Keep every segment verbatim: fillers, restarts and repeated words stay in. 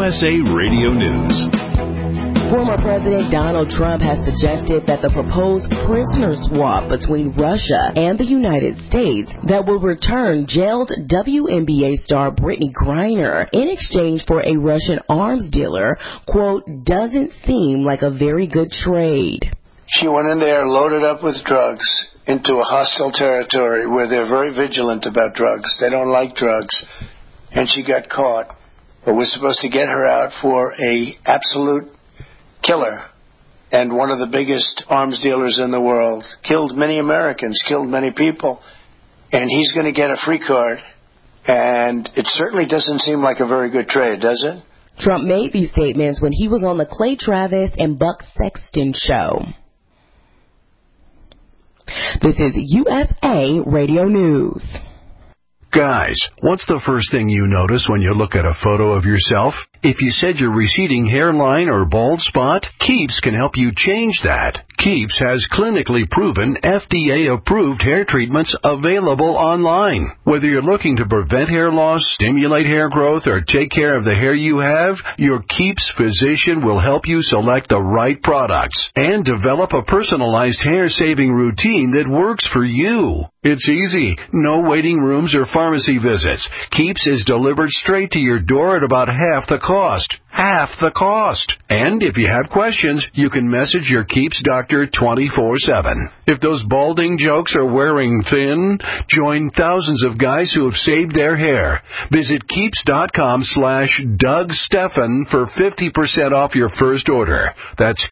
S A Radio News. Former President Donald Trump has suggested that the proposed prisoner swap between Russia and the United States that will return jailed W N B A star Brittany Griner in exchange for a Russian arms dealer, quote, doesn't seem like a very good trade. She went in there loaded up with drugs into a hostile territory where they're very vigilant about drugs. They don't like drugs. And she got caught. But we're supposed to get her out for a absolute killer and one of the biggest arms dealers in the world. Killed many Americans, killed many people. And he's going to get a free card. And it certainly doesn't seem like a very good trade, does it? Trump made these statements when he was on the Clay Travis and Buck Sexton show. This is U S A Radio News. Guys, what's the first thing you notice when you look at a photo of yourself? If you said your receding hairline or bald spot, Keeps can help you change that. Keeps has clinically proven F D A-approved hair treatments available online. Whether you're looking to prevent hair loss, stimulate hair growth, or take care of the hair you have, your Keeps physician will help you select the right products and develop a personalized hair-saving routine that works for you. It's easy. No waiting rooms or pharmacy visits. Keeps is delivered straight to your door at about half the cost. Half the cost. And if you have questions, you can message your Keeps doctor twenty-four seven. If those balding jokes are wearing thin, join thousands of guys who have saved their hair. Visit Keeps.com slash Doug Stephan for fifty percent off your first order. That's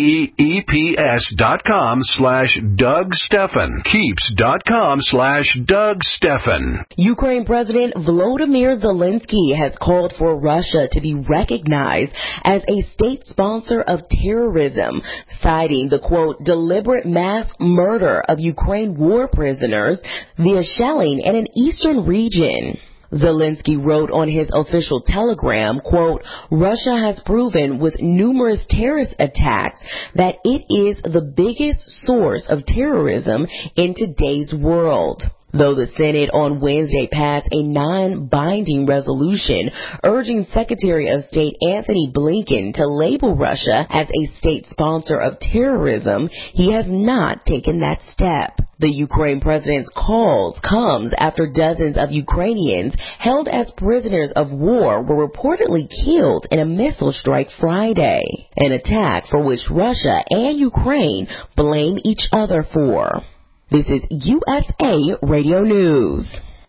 K-E-E-P-S dot com slash Doug Stephan. Keeps.com slash Doug Stephan. Ukraine President Volodymyr Zelensky has called for Russia to be recognized as a state sponsor of terrorism, citing the, quote, deliberate mass murder of Ukraine war prisoners via shelling in an eastern region. Zelensky wrote on his official telegram, quote, Russia has proven with numerous terrorist attacks that it is the biggest source of terrorism in today's world. Though the Senate on Wednesday passed a non-binding resolution urging Secretary of State Anthony Blinken to label Russia as a state sponsor of terrorism, he has not taken that step. The Ukraine president's calls comes after dozens of Ukrainians held as prisoners of war were reportedly killed in a missile strike Friday, an attack for which Russia and Ukraine blame each other for. This is U S A Radio News.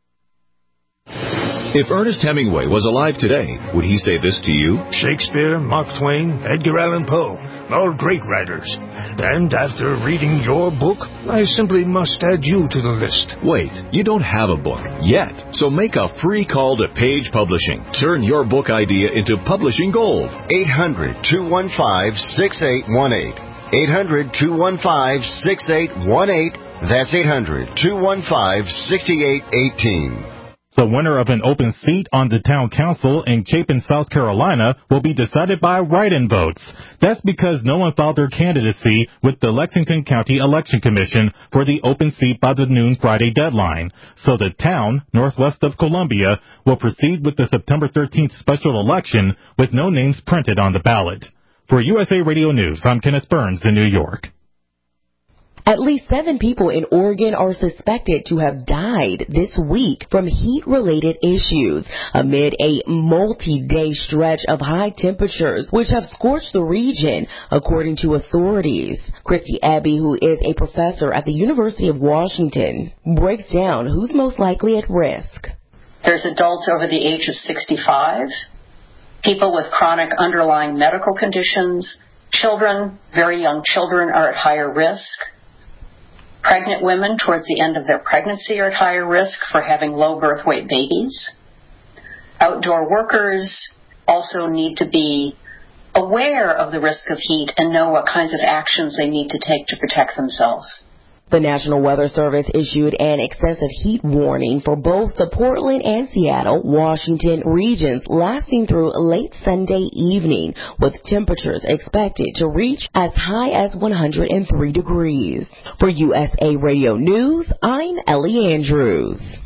If Ernest Hemingway was alive today, would he say this to you? Shakespeare, Mark Twain, Edgar Allan Poe, all great writers. And after reading your book, I simply must add you to the list. Wait, you don't have a book yet, so make a free call to Page Publishing. Turn your book idea into publishing gold. eight hundred, two one five, six eight one eight. eight hundred, two one five, six eight one eight. That's eight hundred, two one five, six eight one eight. The winner of an open seat on the town council in Chapin, South Carolina, will be decided by write-in votes. That's because no one filed their candidacy with the Lexington County Election Commission for the open seat by the noon Friday deadline. So the town, northwest of Columbia, will proceed with the September thirteenth special election with no names printed on the ballot. For U S A Radio News, I'm Kenneth Burns in New York. At least seven people in Oregon are suspected to have died this week from heat-related issues amid a multi-day stretch of high temperatures which have scorched the region, according to authorities. Christy Abbey, who is a professor at the University of Washington, breaks down who's most likely at risk. There's adults over the age of sixty-five, people with chronic underlying medical conditions, children, very young children are at higher risk. Pregnant women towards the end of their pregnancy are at higher risk for having low birth weight babies. Outdoor workers also need to be aware of the risk of heat and know what kinds of actions they need to take to protect themselves. The National Weather Service issued an excessive heat warning for both the Portland and Seattle, Washington regions lasting through late Sunday evening, with temperatures expected to reach as high as one hundred three degrees. For U S A Radio News, I'm Ellie Andrews.